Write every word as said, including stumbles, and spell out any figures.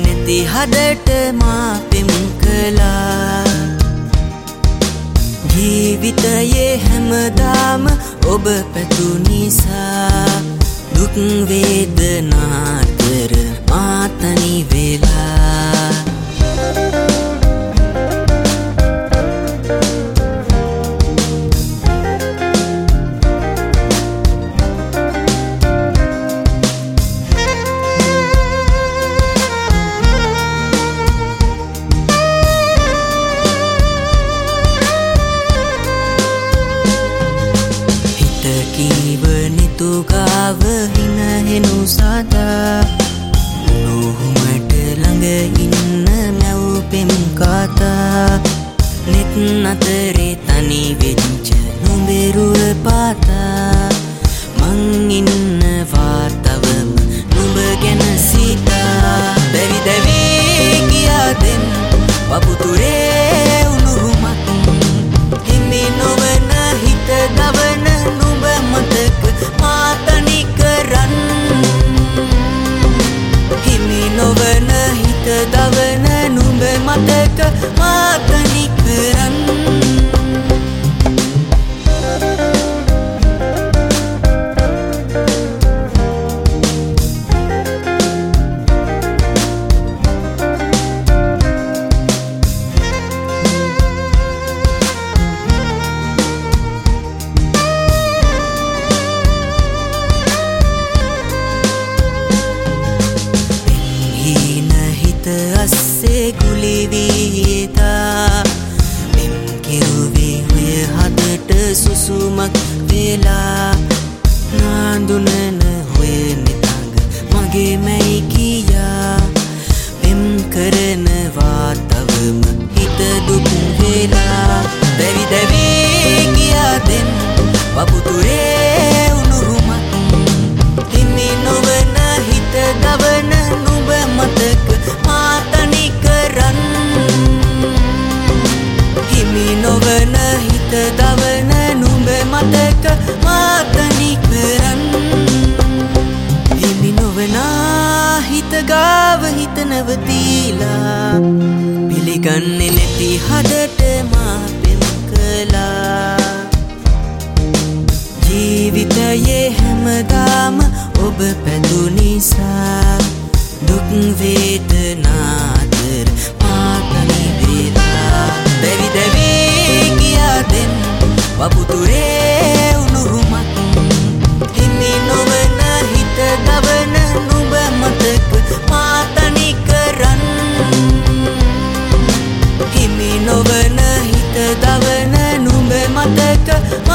නැති හදට මා පෙම් කළා. ජීවිතයේ හැමදාම ඔබ පැතු නිසා දුක් වේදනාතර මා තනි වෙලා. තුගාව හින හෙනු සදා නොහුමට ළඟ ඉන්න මැව් පෙම් කතා. නෙත් අතරේ තනි වෙච්ච නුඹරුව පාතා. මං ඉන්නවා තවම නුඹ ගැන සිතා. දැවි දැවි කියා දෙන්න වපුතුරේ උණුහුමක් හිමි නොවන හිත දවන නුඹ මතක මා තනි කරන්. හිමි නොවන හිත දවන නුඹ මතක මා තනි කරන්. අස්සේ ගුලි වීතා මෙම් කෙරුවේ ඔය හදට සුසුමක් වෙලා. නාඳුනන හොයන තඟ මගේ මැයි කියා. මෙම් කරනවා තවම හිත දුක් වෙලා. දැවි දැවි කියා දෙන්න වපුතුරේ උණුහුමක් හිමි නොවන හිත දවන නුඹ මතක මා තනි කරන්. හිමි නොවන හිත දවන නුඹ මතක මා තනි කරන්. හිමි නොවන හිත ගාව හිත නවතිලා. පිළිගන්නේ නැති හදට මා පෙම් කළා. ජීවිතයේ හැමදාම ඔබ පැතු නිසා දුක් වේදනාතර මා තනි වෙලා. දැවි දැවි කියා දෙන්න වපුතුරේ උණුහුමක් හිමි නොවන හිත දවන නුඹ මතක මා තනි කරන්. හිමි නොවන හිත දවන නුඹ මතක